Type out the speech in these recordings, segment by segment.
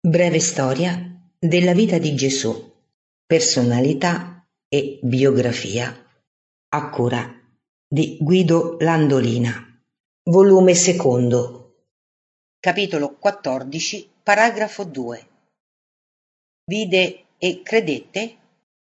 Breve storia della vita di Gesù, personalità e biografia, a cura di Guido Landolina. Volume secondo. Capitolo 14, paragrafo 2. Vide e credette?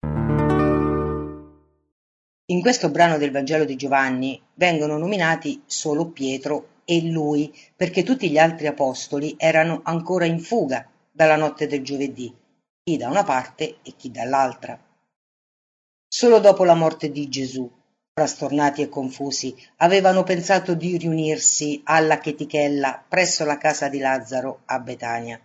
In questo brano del Vangelo di Giovanni vengono nominati solo Pietro e lui, perché tutti gli altri apostoli erano ancora in fuga dalla notte del giovedì, chi da una parte e chi dall'altra. Solo dopo la morte di Gesù, frastornati e confusi, avevano pensato di riunirsi alla chetichella presso la casa di Lazzaro a Betania.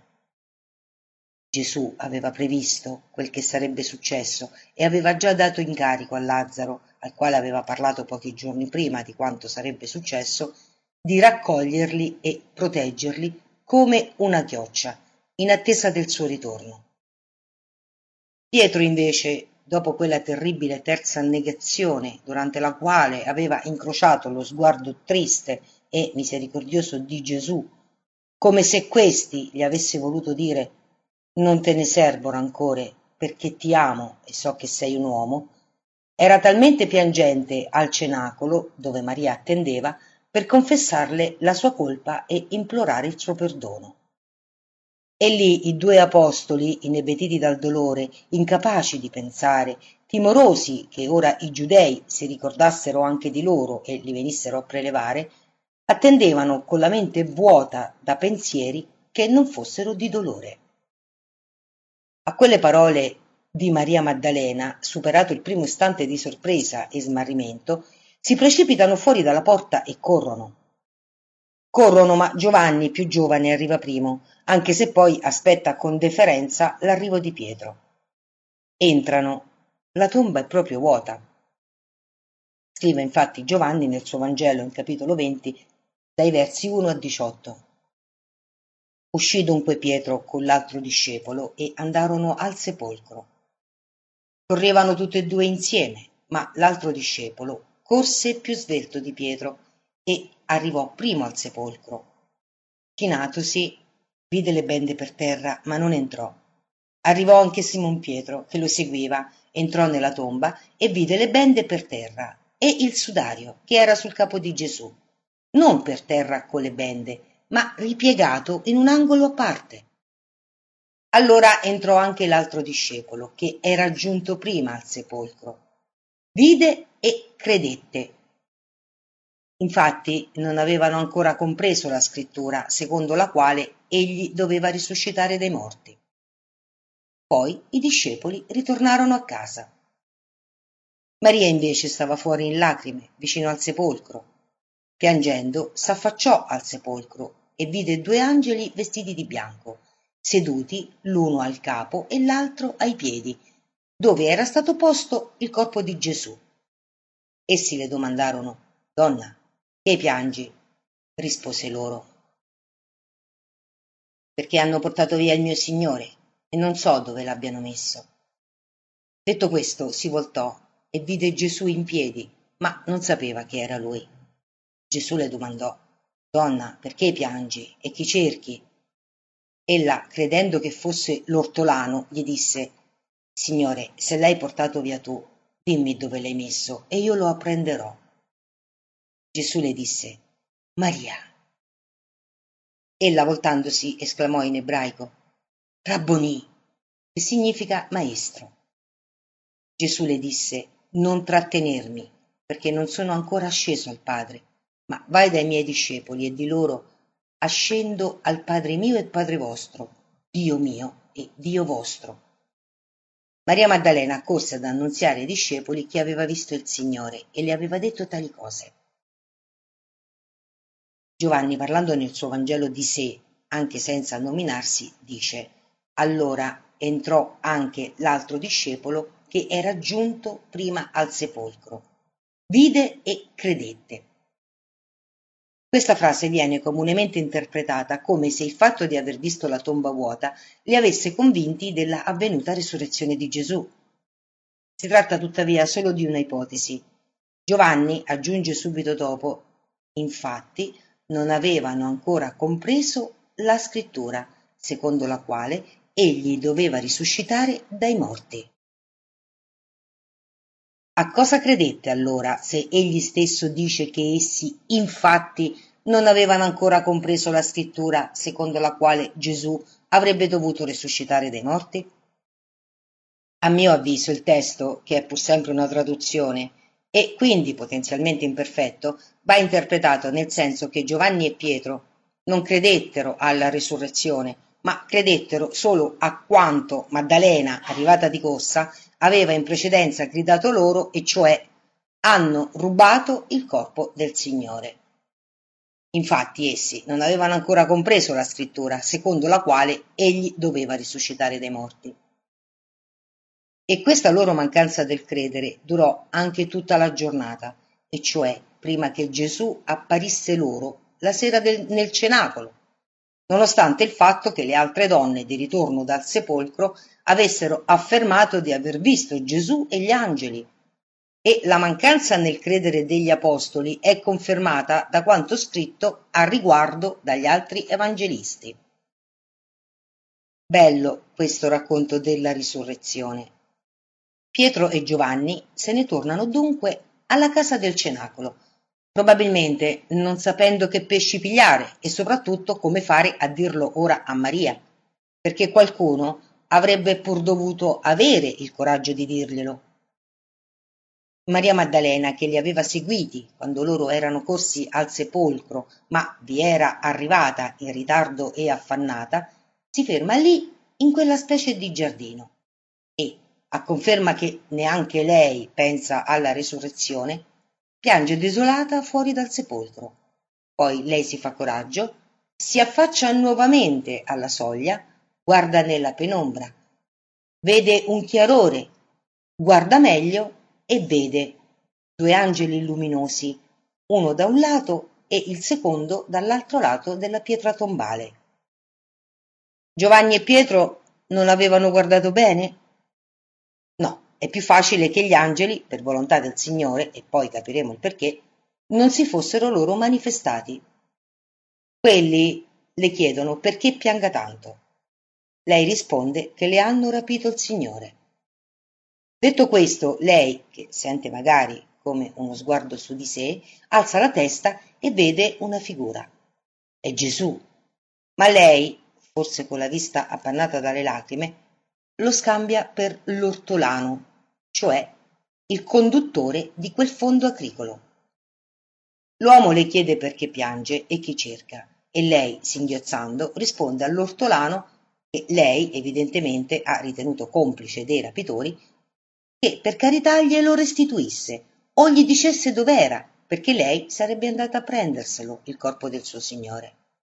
Gesù aveva previsto quel che sarebbe successo e aveva già dato incarico a Lazzaro, al quale aveva parlato pochi giorni prima di quanto sarebbe successo, di raccoglierli e proteggerli come una chioccia, in attesa del suo ritorno. Pietro, invece, dopo quella terribile terza negazione, durante la quale aveva incrociato lo sguardo triste e misericordioso di Gesù, come se questi gli avesse voluto dire «Non te ne servo rancore, perché ti amo e so che sei un uomo», era talmente piangente al cenacolo, dove Maria attendeva, per confessarle la sua colpa e implorare il suo perdono. E lì i due apostoli, inebetiti dal dolore, incapaci di pensare, timorosi che ora i giudei si ricordassero anche di loro e li venissero a prelevare, attendevano con la mente vuota da pensieri che non fossero di dolore. A quelle parole di Maria Maddalena, superato il primo istante di sorpresa e smarrimento, si precipitano fuori dalla porta e corrono. Corrono, ma Giovanni, più giovane, arriva primo, anche se poi aspetta con deferenza l'arrivo di Pietro. Entrano. La tomba è proprio vuota. Scrive infatti Giovanni nel suo Vangelo in capitolo 20, dai versi 1 a 18. Uscì dunque Pietro con l'altro discepolo e andarono al sepolcro. Correvano tutti e due insieme, ma l'altro discepolo corse più svelto di Pietro e arrivò primo al sepolcro. Chinatosi, vide le bende per terra, ma non entrò. Arrivò anche Simon Pietro, che lo seguiva, entrò nella tomba e vide le bende per terra e il sudario che era sul capo di Gesù, non per terra con le bende, ma ripiegato in un angolo a parte. Allora entrò anche l'altro discepolo, che era giunto prima al sepolcro. Vide e credette. Infatti non avevano ancora compreso la scrittura, secondo la quale egli doveva risuscitare dai morti. Poi i discepoli ritornarono a casa. Maria invece stava fuori in lacrime, vicino al sepolcro. Piangendo, s'affacciò al sepolcro e vide due angeli vestiti di bianco, seduti l'uno al capo e l'altro ai piedi, dove era stato posto il corpo di Gesù. Essi le domandarono: «Donna, che piangi?» Rispose loro: «Perché hanno portato via il mio Signore e non so dove l'abbiano messo». Detto questo, si voltò e vide Gesù in piedi, ma non sapeva che era lui. Gesù le domandò: «Donna, perché piangi e chi cerchi?» Ella, credendo che fosse l'ortolano, gli disse: «Signore, se l'hai portato via tu, dimmi dove l'hai messo e io lo apprenderò». Gesù le disse: «Maria». Ella, voltandosi, esclamò in ebraico: «Rabbonì», che significa maestro. Gesù le disse: «Non trattenermi, perché non sono ancora sceso al Padre, ma vai dai miei discepoli e di loro: ascendo al Padre mio e Padre vostro, Dio mio e Dio vostro». Maria Maddalena accorse ad annunziare ai discepoli che aveva visto il Signore e le aveva detto tali cose. Giovanni, parlando nel suo Vangelo di sé, anche senza nominarsi, dice: «Allora entrò anche l'altro discepolo che era giunto prima al sepolcro. Vide e credette». Questa frase viene comunemente interpretata come se il fatto di aver visto la tomba vuota li avesse convinti della avvenuta risurrezione di Gesù. Si tratta tuttavia solo di una ipotesi. Giovanni aggiunge subito dopo: «Infatti non avevano ancora compreso la scrittura, secondo la quale egli doveva risuscitare dai morti. A cosa credette allora se egli stesso dice che essi, infatti, non avevano ancora compreso la scrittura secondo la quale Gesù avrebbe dovuto risuscitare dai morti? A mio avviso il testo, che è pur sempre una traduzione e quindi potenzialmente imperfetto, va interpretato nel senso che Giovanni e Pietro non credettero alla risurrezione, ma credettero solo a quanto Maddalena, arrivata di corsa, aveva in precedenza gridato loro, e cioè: hanno rubato il corpo del Signore. Infatti essi non avevano ancora compreso la scrittura, secondo la quale egli doveva risuscitare dai morti. E questa loro mancanza del credere durò anche tutta la giornata, e cioè prima che Gesù apparisse loro la sera nel cenacolo, nonostante il fatto che le altre donne di ritorno dal sepolcro avessero affermato di aver visto Gesù e gli angeli. E la mancanza nel credere degli apostoli è confermata da quanto scritto a riguardo dagli altri evangelisti. Bello questo racconto della risurrezione. Pietro e Giovanni se ne tornano dunque alla casa del cenacolo, probabilmente non sapendo che pesci pigliare e soprattutto come fare a dirlo ora a Maria, perché qualcuno avrebbe pur dovuto avere il coraggio di dirglielo. Maria Maddalena, che li aveva seguiti quando loro erano corsi al sepolcro, ma vi era arrivata in ritardo e affannata, si ferma lì in quella specie di giardino e, a conferma che neanche lei pensa alla resurrezione, piange desolata fuori dal sepolcro. Poi lei si fa coraggio, si affaccia nuovamente alla soglia, guarda nella penombra, vede un chiarore, guarda meglio e vede due angeli luminosi, uno da un lato e il secondo dall'altro lato della pietra tombale. Giovanni e Pietro non avevano guardato bene? No, è più facile che gli angeli, per volontà del Signore, e poi capiremo il perché, non si fossero loro manifestati. Quelli le chiedono perché pianga tanto. Lei risponde che le hanno rapito il Signore. Detto questo, lei, che sente magari come uno sguardo su di sé, alza la testa e vede una figura. È Gesù. Ma lei, forse con la vista appannata dalle lacrime, lo scambia per l'ortolano, cioè il conduttore di quel fondo agricolo. L'uomo le chiede perché piange e chi cerca, e lei, singhiozzando, risponde all'ortolano, che lei evidentemente ha ritenuto complice dei rapitori, che per carità glielo restituisse o gli dicesse dov'era, perché lei sarebbe andata a prenderselo, il corpo del suo Signore.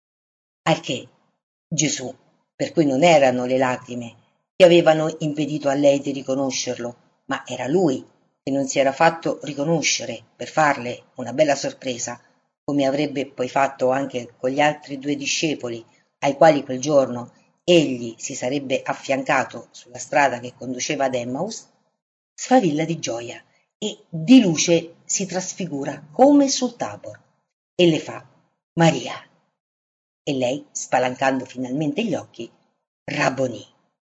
Al che Gesù, per cui non erano le lacrime che avevano impedito a lei di riconoscerlo, ma era lui che non si era fatto riconoscere per farle una bella sorpresa, come avrebbe poi fatto anche con gli altri due discepoli, ai quali quel giorno egli si sarebbe affiancato sulla strada che conduceva ad Emmaus, sfavilla di gioia e di luce si trasfigura come sul Tabor e le fa: Maria. E lei, spalancando finalmente gli occhi, rabbonì.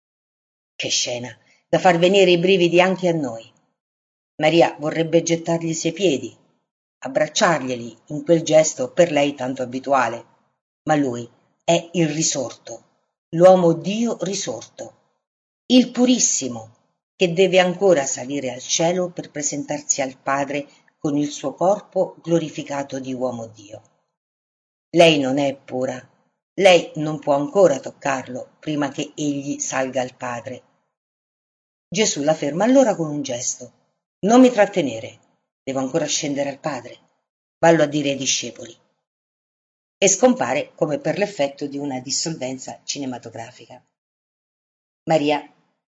Che scena, da far venire i brividi anche a noi. Maria vorrebbe gettarglisi ai piedi, abbracciarglieli in quel gesto per lei tanto abituale, ma lui è il risorto, l'uomo Dio risorto, il purissimo, che deve ancora salire al cielo per presentarsi al Padre con il suo corpo glorificato di uomo Dio. Lei non è pura, lei non può ancora toccarlo prima che egli salga al Padre. Gesù la ferma allora con un gesto. Non mi trattenere, devo ancora scendere al Padre. Vallo a dire ai discepoli. E scompare come per l'effetto di una dissolvenza cinematografica. Maria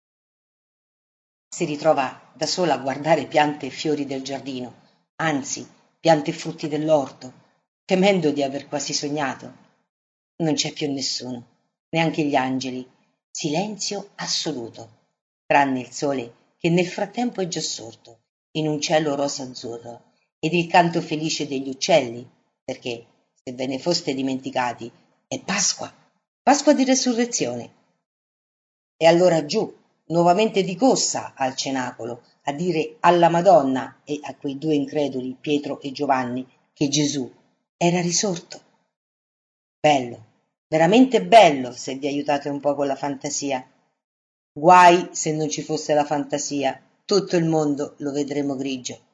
si ritrova da sola a guardare piante e fiori del giardino, anzi, piante e frutti dell'orto, temendo di aver quasi sognato. Non c'è più nessuno, neanche gli angeli. Silenzio assoluto, tranne il sole che nel frattempo è già sorto in un cielo rosa-azzurro ed il canto felice degli uccelli, perché, se ve ne foste dimenticati, è Pasqua. Pasqua di Resurrezione. E allora giù, nuovamente di corsa al cenacolo, a dire alla Madonna e a quei due increduli, Pietro e Giovanni, che Gesù era risorto. Bello, veramente bello se vi aiutate un po' con la fantasia. Guai se non ci fosse la fantasia, tutto il mondo lo vedremo grigio.